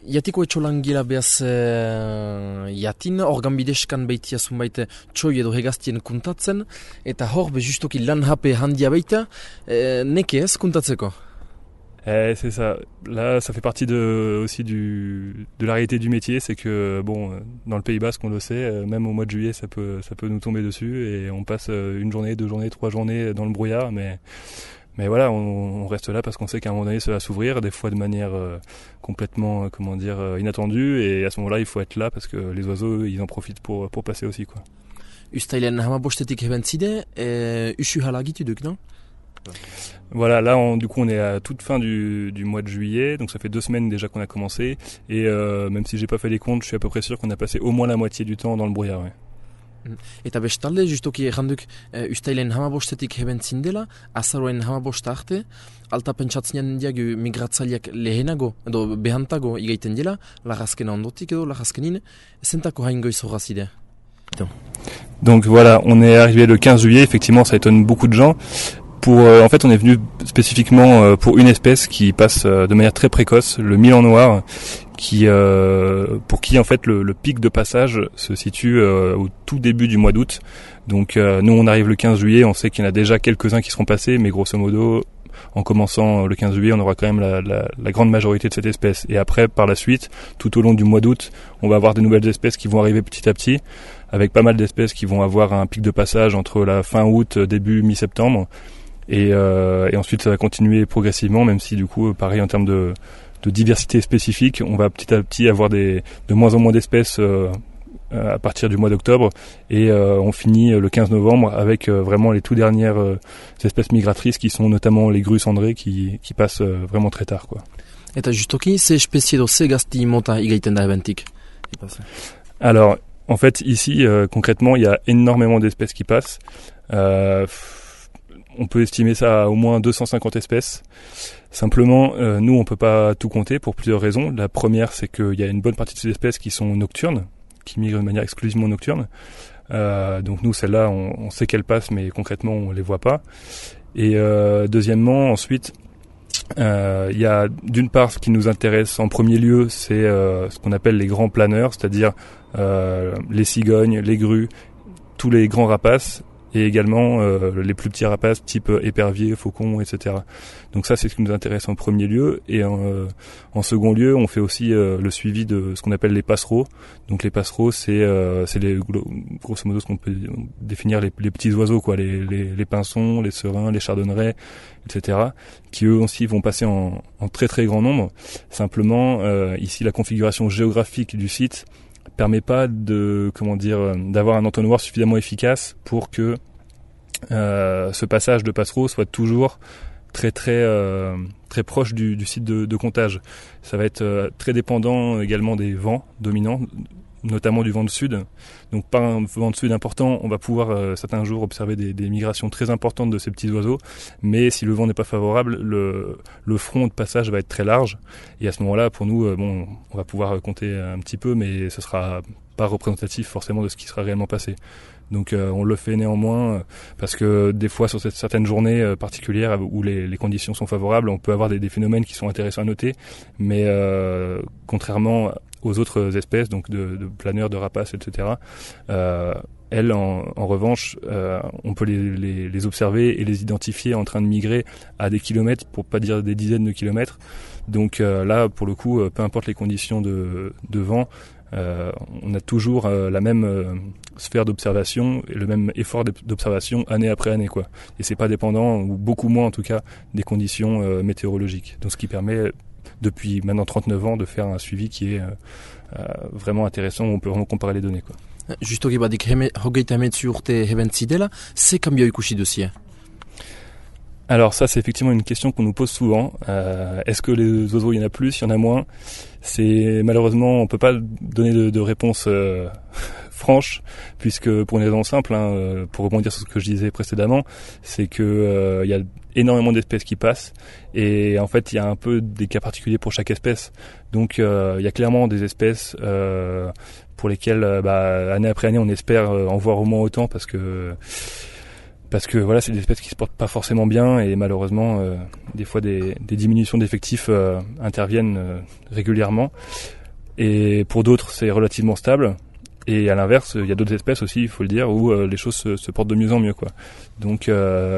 Jatiko etxolangila behaz jatin, organ bideskan baitia zunbait txoi edo hegaztien kuntatzen, eta hor justoki lan hape handia baita, neke ez kuntatzeko? C'est ça. Là, ça fait partie aussi de la réalité du métier, c'est que dans le Pays Basque, on le sait, même au mois de juillet, ça peut nous tomber dessus et on passe une journée, 2 journées, 3 journées dans le brouillard, mais voilà, on reste là parce qu'on sait qu'à un moment donné, ça va s'ouvrir, des fois de manière complètement, inattendue, et à ce moment-là, il faut être là parce que les oiseaux, ils en profitent pour passer aussi, quoi. Ustailen hamabostetik hebentzide, usu halagituduk, non? Voilà, là du coup on est à toute fin du mois de juillet, donc ça fait 2 semaines déjà qu'on a commencé, et même si j'ai pas fait les comptes, je suis à peu près sûr qu'on a passé au moins la moitié du temps dans le brouillard. Ouais. Eta bestalde, justoki erranduk ustailen hamabostetik hebentzin dela, azaroen hamabosta arte, alta pentsatzen diagu migratzaileak lehenago, edo behantago igaiten dela, lagazkena ondotik edo lagazkenin, zentako haingo izorrazide. Donc voilà, on est arrivé le 15 juillet, effectivement ça étonne beaucoup de gens. En fait, on est venu spécifiquement pour une espèce qui passe de manière très précoce, le milan noir, pour qui en fait le pic de passage se situe au tout début du mois d'août. Donc nous, on arrive le 15 juillet, on sait qu'il y en a déjà quelques-uns qui seront passés, mais grosso modo, en commençant le 15 juillet, on aura quand même la grande majorité de cette espèce. Et après, par la suite, tout au long du mois d'août, on va avoir des nouvelles espèces qui vont arriver petit à petit, avec pas mal d'espèces qui vont avoir un pic de passage entre la fin août, début mi-septembre. Et ensuite ça va continuer progressivement, même si du coup pareil en termes de diversité spécifique, on va petit à petit avoir de moins en moins d'espèces à partir du mois d'octobre, et on finit le 15 novembre avec vraiment les tout dernières espèces migratrices qui sont notamment les grues cendrées qui passent vraiment très tard, quoi. Eta justoki, ze espezie edo ze gazti mota igaiten da ebentik? Alors en fait ici concrètement il y a énormément d'espèces qui passent. On peut estimer ça à au moins 250 espèces. Simplement, nous, on peut pas tout compter pour plusieurs raisons. La première, c'est qu'il y a une bonne partie de ces espèces qui sont nocturnes, qui migrent de manière exclusivement nocturne. Donc nous, celles-là, on sait qu'elles passent, mais concrètement, on les voit pas. Et deuxièmement, ensuite, il y a d'une part, ce qui nous intéresse en premier lieu, c'est ce qu'on appelle les grands planeurs, c'est-à-dire les cigognes, les grues, tous les grands rapaces, et également les plus petits rapaces type épervier, faucon, etc. Donc ça, c'est ce qui nous intéresse en premier lieu. Et en second lieu, on fait aussi le suivi de ce qu'on appelle les passereaux. Donc les passereaux, c'est grosso modo ce qu'on peut définir les petits oiseaux, quoi, les pinsons, les serins, les chardonnerets, etc., qui eux aussi vont passer en très très grand nombre. Simplement, ici, la configuration géographique du site permet pas d'avoir un entonnoir suffisamment efficace pour que ce passage de passereau soit toujours très très très proche du site de comptage. Ça va être très dépendant également des vents dominants, notamment du vent de sud. Donc par un vent de sud important, on va pouvoir certains jours observer des migrations très importantes de ces petits oiseaux, mais si le vent n'est pas favorable, le front de passage va être très large, et à ce moment-là, pour nous, on va pouvoir compter un petit peu, mais ce sera pas représentatif forcément de ce qui sera réellement passé. Donc on le fait néanmoins parce que des fois sur certaines journées particulières où les conditions sont favorables, on peut avoir des phénomènes qui sont intéressants à noter, mais contrairement aux autres espèces, donc de planeurs, de rapaces, etc., elles, en revanche, on peut les observer et les identifier en train de migrer à des kilomètres, pour pas dire des dizaines de kilomètres. Donc là, pour le coup, peu importe les conditions de vent, on a toujours la même sphère d'observation et le même effort d'observation année après année, quoi. Et c'est pas dépendant, ou beaucoup moins en tout cas, des conditions météorologiques. Donc ce qui permet, depuis maintenant 39 ans, de faire un suivi qui est vraiment intéressant, où on peut vraiment comparer les données, quoi. Justoki badik hogeita hemetzi urte hebentzi dela, ze kambio ikusi duzie? Alors ça, c'est effectivement une question qu'on nous pose souvent. Est-ce que les oiseaux, il y en a plus, il y en a moins? C'est malheureusement, on peut pas donner de réponse franche, puisque pour une raison simple, pour rebondir sur ce que je disais précédemment, c'est que il y a énormément d'espèces qui passent, et en fait il y a un peu des cas particuliers pour chaque espèce. Donc il y a clairement des espèces pour lesquelles année après année on espère en voir au moins autant, parce que parce que voilà, c'est des espèces qui se portent pas forcément bien et malheureusement des fois des diminutions d'effectifs interviennent régulièrement. Et pour d'autres, c'est relativement stable. Et à l'inverse, il y a d'autres espèces aussi, il faut le dire, où les choses se portent de mieux en mieux, quoi. Donc,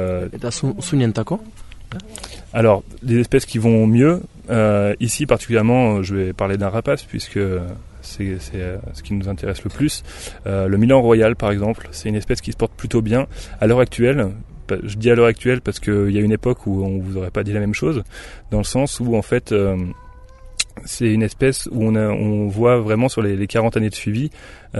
alors, des espèces qui vont mieux, ici particulièrement, je vais parler d'un rapace, puisque c'est ce qui nous intéresse le plus. Le Milan Royal, par exemple, c'est une espèce qui se porte plutôt bien. À l'heure actuelle, je dis à l'heure actuelle parce qu'il y a une époque où on vous aurait pas dit la même chose, dans le sens où, en fait... c'est une espèce où on voit vraiment sur les 40 années de suivi,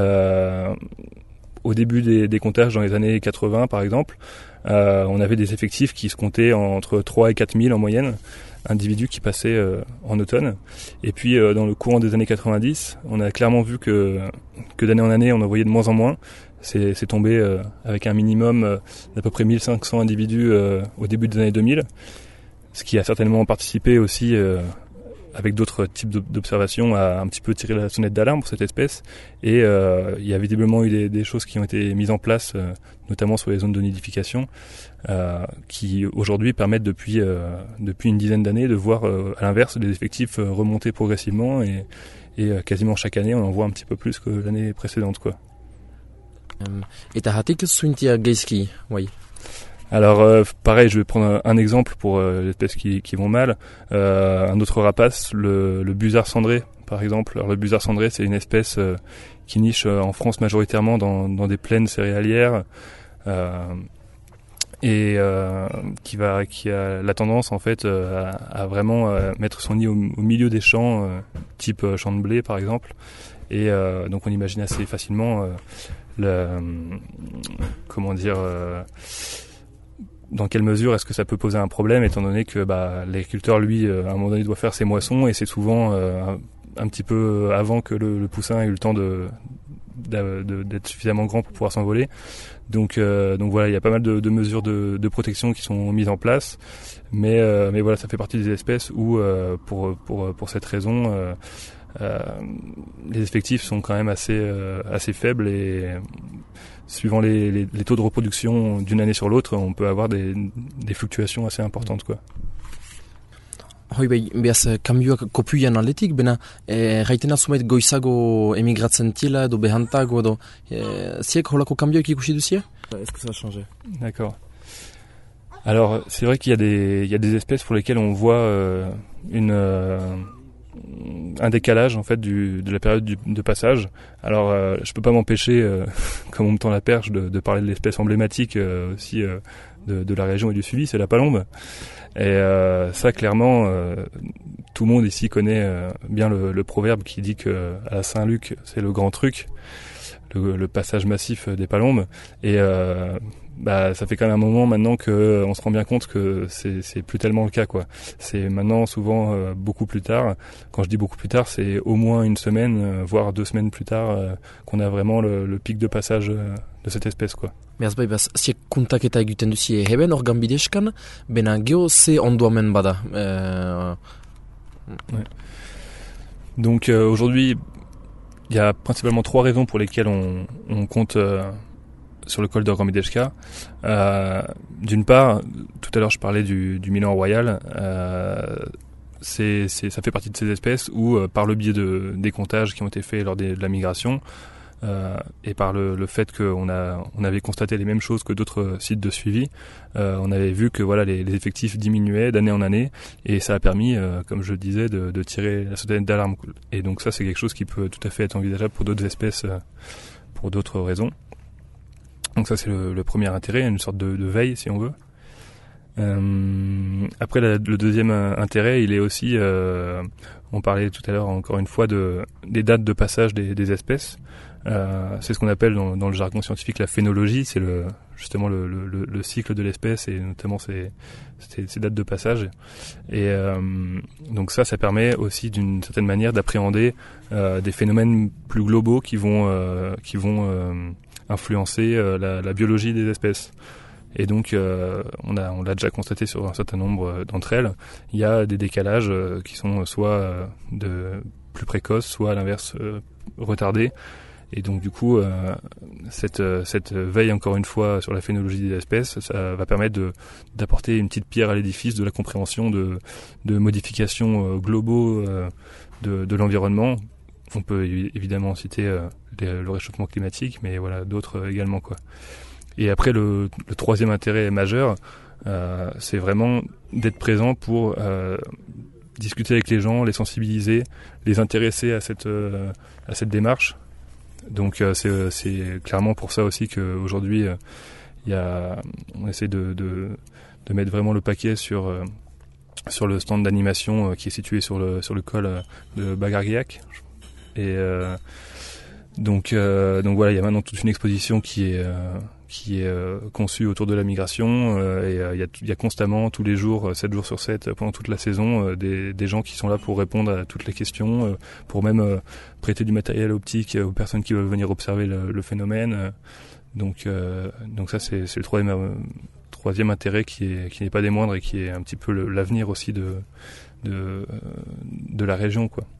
au début des comptages dans les années 80 par exemple, on avait des effectifs qui se comptaient entre 3 et 4 000 en moyenne, individus qui passaient en automne. Et puis dans le courant des années 90, on a clairement vu que d'année en année on en voyait de moins en moins. C'est tombé avec un minimum d'à peu près 1500 individus au début des années 2000, ce qui a certainement participé aussi avec d'autres types d'observations, à un petit peu tirer la sonnette d'alarme pour cette espèce. Et il y a visiblement eu des choses qui ont été mises en place, notamment sur les zones de nidification, qui aujourd'hui permettent depuis une dizaine d'années de voir à l'inverse des effectifs remonter progressivement et quasiment chaque année on en voit un petit peu plus que l'année précédente, quoi. Oui. Alors pareil, je vais prendre un exemple pour les espèces qui vont mal. Un autre rapace, le busard cendré par exemple. Alors, le busard cendré, c'est une espèce qui niche en France majoritairement dans des plaines céréalières et qui a la tendance en fait à vraiment mettre son nid au milieu des champs, type champ de blé par exemple. Et donc on imagine assez facilement dans quelle mesure est-ce que ça peut poser un problème, étant donné que l'agriculteur, lui, à un moment donné, doit faire ses moissons, et c'est souvent un petit peu avant que le poussin ait eu le temps d'être suffisamment grand pour pouvoir s'envoler. Donc voilà, il y a pas mal de mesures de protection qui sont mises en place, mais voilà, ça fait partie des espèces où, pour cette raison, les effectifs sont quand même assez faibles, et suivant les taux de reproduction d'une année sur l'autre, on peut avoir des fluctuations assez importantes, quoi. Hoi bai, behaz, kambioak kopuian aldetik, bena, gaitena zumait goizago emigratzen tiela, edo behantago, edo, ziek holako kambioak ikusi duzie? Est-ce que ça a changé? D'accord. Alors, c'est vrai qu'il y a des espèces pour lesquelles on voit un décalage en fait de la période de passage. Alors je peux pas m'empêcher, comme on me tend la perche, de parler de l'espèce emblématique aussi de la région et du suivi, c'est la palombe. Et ça clairement, tout le monde ici connaît bien le proverbe qui dit que à Saint-Luc c'est le grand truc, le passage massif des palombes. Et ça fait quand même un moment maintenant que on se rend bien compte que c'est plus tellement le cas, quoi. C'est maintenant souvent beaucoup plus tard. Quand je dis beaucoup plus tard, c'est au moins une semaine, voire 2 semaines plus tard, qu'on a vraiment le pic de passage de cette espèce, quoi. Beraz bai, ziek kontaketa egiten duzie heben hor gambideskan, bena geho ze ondoamen bada. Ouais. Donc aujourd'hui, il y a principalement 3 raisons pour lesquelles on compte sur le col de Gambideshka. D'une part, tout à l'heure je parlais du Milan Royal, ça fait partie de ces espèces où, par le biais des comptages qui ont été faits lors de la migration, et par le fait qu'on avait constaté les mêmes choses que d'autres sites de suivi, on avait vu que voilà, les effectifs diminuaient d'année en année, et ça a permis, comme je le disais, de tirer la sonnette d'alarme. Et donc ça, c'est quelque chose qui peut tout à fait être envisageable pour d'autres espèces, pour d'autres raisons. Donc ça, c'est le premier intérêt, une sorte de veille, si on veut. Après, le deuxième intérêt, il est aussi, on parlait tout à l'heure encore une fois des dates de passage des espèces. C'est ce qu'on appelle dans le jargon scientifique la phénologie, c'est justement le cycle de l'espèce, et notamment ces dates de passage. Et donc ça permet aussi d'une certaine manière d'appréhender des phénomènes plus globaux qui vont influencer la biologie des espèces. Et donc on l'a déjà constaté sur un certain nombre d'entre elles, il y a des décalages qui sont soit de plus précoces, soit à l'inverse retardés. Et donc du coup, cette veille encore une fois sur la phénologie des espèces, ça va permettre d'apporter une petite pierre à l'édifice de la compréhension de modifications globaux de l'environnement. On peut évidemment citer le réchauffement climatique, mais voilà, d'autres également, quoi. Et après, le troisième intérêt majeur, c'est vraiment d'être présent pour discuter avec les gens, les sensibiliser, les intéresser à cette démarche. Donc c'est clairement pour ça aussi qu'aujourd'hui on essaie de mettre vraiment le paquet sur le stand d'animation qui est situé sur le col de Bagarguiac. Et donc voilà, il y a maintenant toute une exposition qui est conçue autour de la migration, et il y a constamment, tous les jours, 7 jours sur 7, pendant toute la saison, des gens qui sont là pour répondre à toutes les questions, pour même prêter du matériel optique aux personnes qui veulent venir observer le phénomène. Donc ça, c'est le troisième intérêt qui n'est pas des moindres et qui est un petit peu l'avenir aussi de la région, quoi.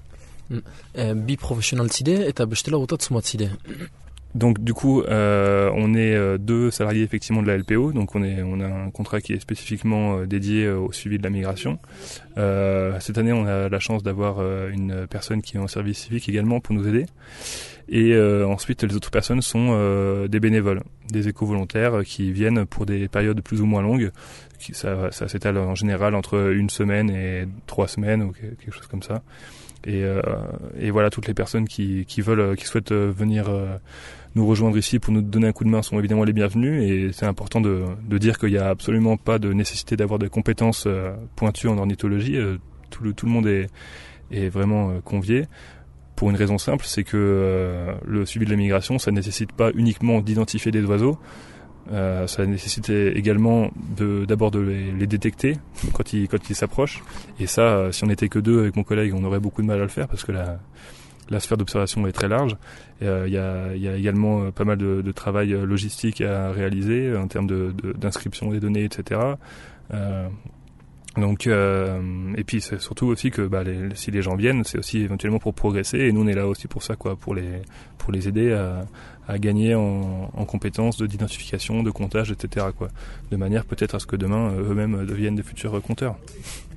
Bi professionnel zide eta bestela botatzen bat zide. Donc du coup, on est 2 salariés effectivement de la LPO, donc on a un contrat qui est spécifiquement dédié au suivi de la migration. Cette année, on a la chance d'avoir une personne qui est en service civique également pour nous aider. Et ensuite, les autres personnes sont des bénévoles, des éco-volontaires qui viennent pour des périodes plus ou moins longues. Ça s'étale en général entre 1 semaine et 3 semaines ou quelque chose comme ça. Et voilà, toutes les personnes qui souhaitent venir nous rejoindre ici pour nous donner un coup de main sont évidemment les bienvenus. Et c'est important de dire qu'il n'y a absolument pas de nécessité d'avoir des compétences pointues en ornithologie. Tout le monde est vraiment convié. Pour une raison simple, c'est que le suivi de la migration, ça ne nécessite pas uniquement d'identifier des oiseaux. Ça nécessite également d'abord de les détecter quand ils s'approchent. Et ça, si on n'était que 2 avec mon collègue, on aurait beaucoup de mal à le faire parce que la sphère d'observation est très large. Il y a également pas mal de travail logistique à réaliser en termes d'inscription des données, etc. Donc et puis c'est surtout aussi que si les gens viennent, c'est aussi éventuellement pour progresser, et nous on est là aussi pour ça, quoi, pour les aider à gagner en compétences d'identification, de comptage, etc., quoi, de manière peut-être à ce que demain eux-mêmes deviennent des futurs compteurs.